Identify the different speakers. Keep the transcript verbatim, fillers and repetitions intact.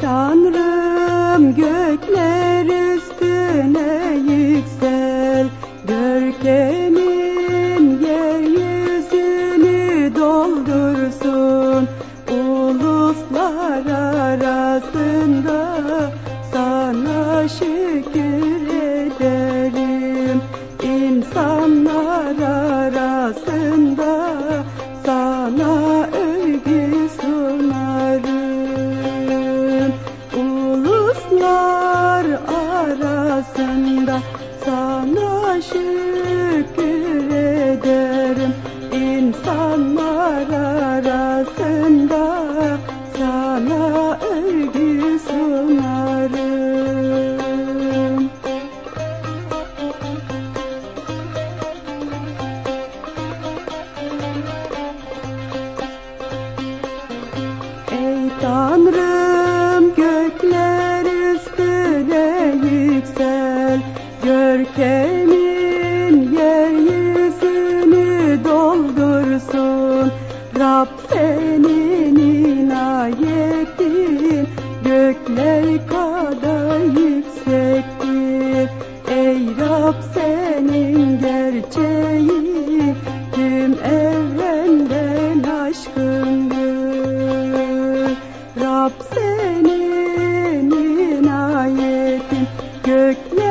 Speaker 1: Tanrım, gökler üstüne yüksel, görkemin yeryüzünü doldursun. Uluslar arasında sana şükür ederim. İnsanlar arasında sana övgü sunarım. Uluslar arasında sana şükür ederim. İnsanlar arasında sana övgü sunarım. Ey Tanrım, gökler üstüne yüksel, görkemin yeryüzünü doldursun. Rab, senin inayetin gökler kadar yüksektir. Ey Rab, senin gerçeğin tüm evrenden aşkındır. Rab, senin inayetin gökler